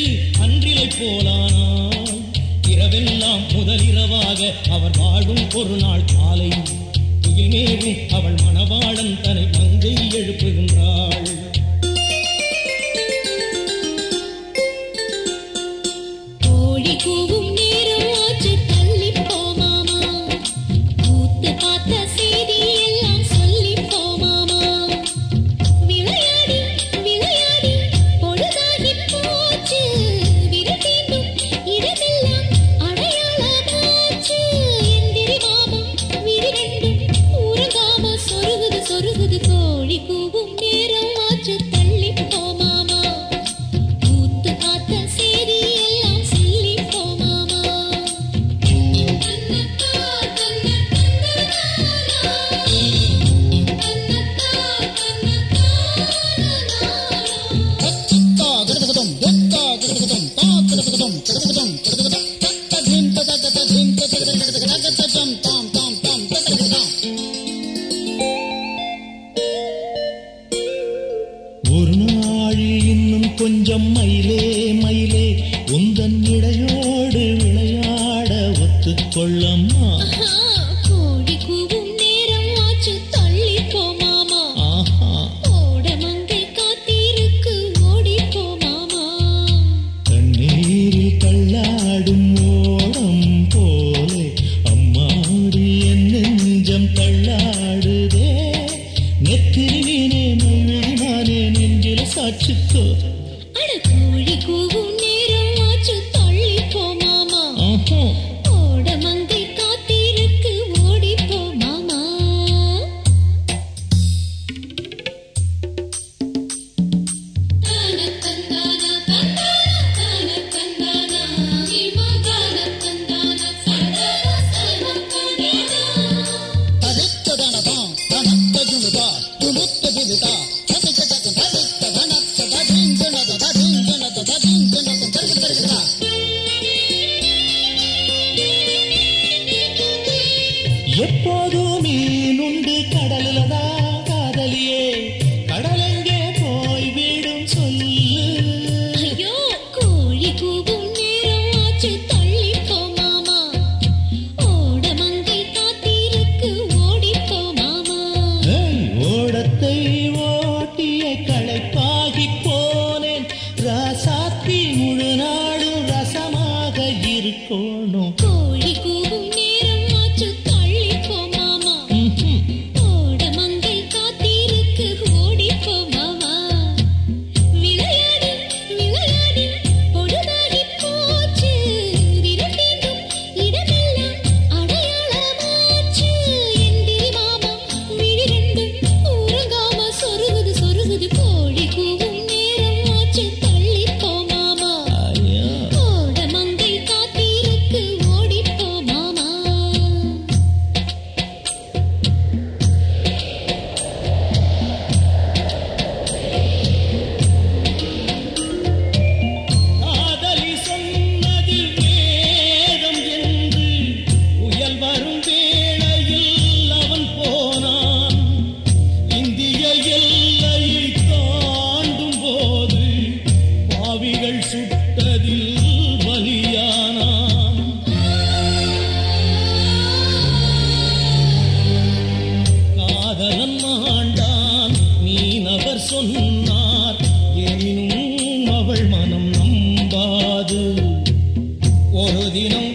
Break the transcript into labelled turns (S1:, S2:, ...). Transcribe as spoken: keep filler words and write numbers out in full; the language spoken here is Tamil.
S1: அன்றிலை போலானாள். இரவெல்லாம் முதலிரவாக அவர் வாழும் ஒரு நாள் காலை துயில் மேவும் அவள் மணவாளன் தன்னை மங்கை எழுப்புகின்றாள்.
S2: கோழி கூவும் நேரம் ஆச்சு தள்ளி போமாமா, கூத்து பார்த்த செய்தி எல்லாம் சொல்லி போமாமா. விளையாடி விளையாடி பொழுதாகி போச்சு, விரதீண்டும் இடமெல்லாம் அடையாளமாச்சு. எந்திரி மாமா விரிரெண்டும் உறங்காம சொருகுது சொருகுது. கோழி கூவும் நேரம் ஆச்சு தள்ளி போமாமா, கூத்து பார்த்த செய்தி எல்லாம் சொல்லி போமாமா. தன்னத்தா தன்னத்தா
S1: ஒரு நாள் இன்னும் கொஞ்சம் மயிலே மயிலே உந்தன் இடையோடு விளையாட ஒத்துக்கொள்ளம்மா.
S2: கோழி கூவும் நேரம் ஆச்சு தள்ளி போமாமா, ஓடமங்கை காத்திருக்கு ஓடி போமாமா.
S1: தண்ணீரில் தள்ளாடும் ஓடம் போலே அம்மாடி என் நெஞ்சம் தள்ளாடுதே. நெத்திரி மீனே மைவிழிமானே நெஞ்சில சாட்சிக்கோ.
S2: அட கோழி கூவும் நேரம் ஆச்சு தள்ளி போமாமா, ஓடமங்கை காத்திருக்கு ஓடி போமாமா. தானத்தந்தானா தந்தானா தானத்தந்தானா இமா தானத்தந்தானா சந்தானா சமக்கடினா.
S1: எப்போதும் மீனுண்டு கடலிலதா காதலியே, கடலெங்கே போய் விடும் சொல்லு.
S2: ஐயோ கோழி கூவும் நேரம் ஆச்சு தள்ளி போமாமா, ஓடமங்கை காத்திருக்கு ஓடி போமாமா.
S1: ஏய், ஓடத்தை ஓட்டிய களைப்பாகி போனேன், ராசாத்தி முழு நாடும் ரசமாக இருக்கணும்.
S2: கோழி கூவும் நேரம் ஆச்சு தள்ளி போமாமா, ஓடமங்கை காத்திருக்கு ஓடி போமாமா. விளையாடி விளையாடி பொழுதாகி போச்சு, விரதீண்டும் இடமெல்லாம் அடையாளமாச்சு. எந்திரி மாமா விழிரெண்டும் உறங்காம சொருகுது சொருகுது. கோழி கூவும் நேரம் ஆச்சு தள்ளி போமாமா, ஓடமங்கை காத்திருக்கு ஓடி போமாமா.
S1: காதலி சொன்னது வேதம் என்று புயல் வரும் வேளையில் அவன் போனான். இந்திய எல்லையை தாண்டும் போது பாவிகள் சுட்டதில் பலியானான். காதலன் மாண்டான் மீனவர் சொன்னார், எனினும் அவள் மனம் நம்பாது. ஒரு தினம்